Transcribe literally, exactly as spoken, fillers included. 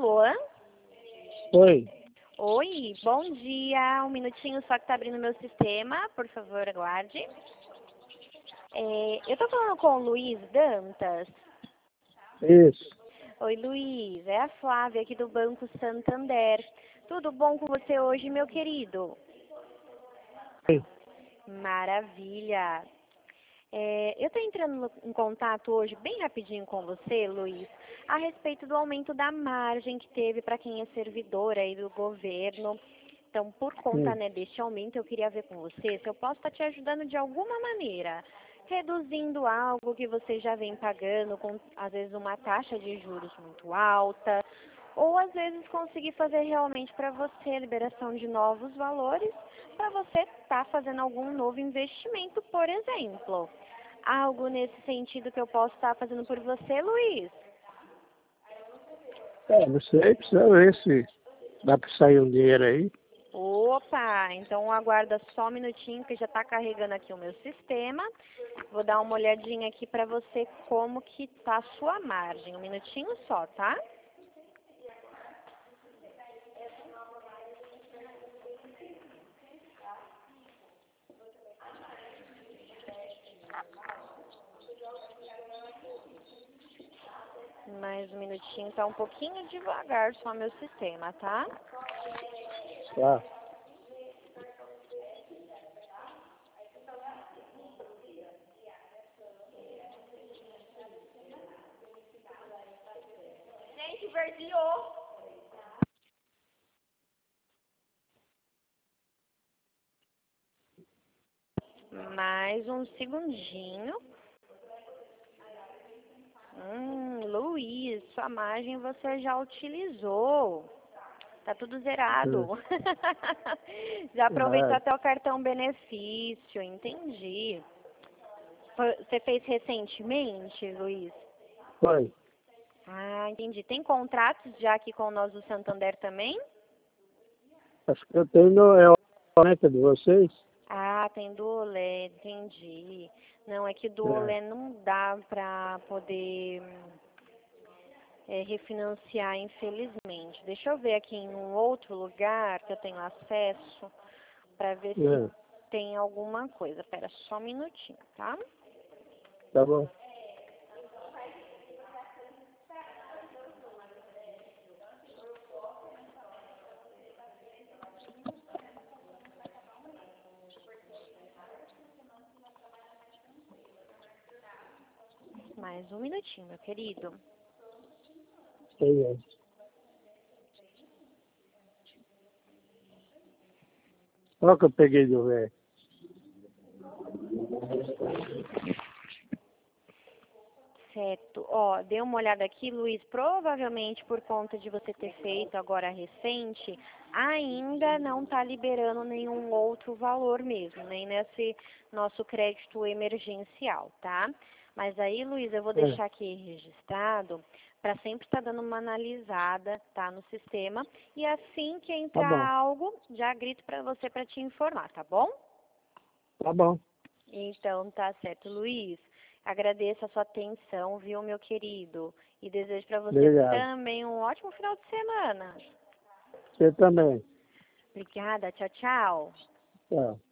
Alô? Oi. Oi, bom dia. Um minutinho só que tá abrindo meu sistema. Por favor, aguarde. É, eu tô falando com o Luiz Dantas. Isso. Oi, Luiz. É a Flávia aqui do Banco Santander. Tudo bom com você hoje, meu querido? Oi. Maravilha. É, eu estou entrando em contato hoje, bem rapidinho com você, Luiz, a respeito do aumento da margem que teve para quem é servidor aí do governo. Então, por conta, Sim. né, deste aumento, eu queria ver com você se eu posso estar te ajudando de alguma maneira, reduzindo algo que você já vem pagando, com às vezes uma taxa de juros muito alta, ou às vezes conseguir fazer realmente para você a liberação de novos valores, para você estar fazendo algum novo investimento, por exemplo. Algo nesse sentido que eu posso estar fazendo por você, Luiz? É, não sei, precisa ver se dá para sair um dinheiro aí. Opa, então aguarda só um minutinho que já está carregando aqui o meu sistema. Vou dar uma olhadinha aqui para você como que tá a sua margem. Um minutinho só, tá? Mais um minutinho, tá um pouquinho devagar só meu sistema, tá? Tá. Gente, verdeou! Mais um segundinho. Hum, Luiz, sua margem você já utilizou. Tá tudo zerado. Já aproveitou Ah, até o cartão benefício, entendi. Foi- Você fez recentemente, Luiz? foi. Ah, entendi. Tem contratos já aqui com nós do Santander também? Acho que eu tenho é a meta de vocês. Ah, tem do Olé, entendi. Não, é que do É. Olé não dá pra poder é, refinanciar, infelizmente. Deixa eu ver aqui em um outro lugar que eu tenho acesso pra ver se É. tem alguma coisa. Pera só um minutinho, tá? Tá bom. Mais um minutinho, meu querido. Sei, é. Qual que eu peguei do velho? Certo. Ó, dê uma olhada aqui, Luiz. Provavelmente por conta de você ter feito agora recente, ainda não está liberando nenhum outro valor mesmo, nem nesse nosso crédito emergencial, tá? Mas aí, Luiz, eu vou É. deixar aqui registrado para sempre estar dando uma analisada, tá, no sistema. E assim que Tá entrar bom. algo, já grito para você para te informar, tá bom? Tá bom. Então, tá certo, Luiz. Agradeço a sua atenção, viu, meu querido? E desejo para você Obrigado. também um ótimo final de semana. Você também. Obrigada, tchau, tchau. Tchau.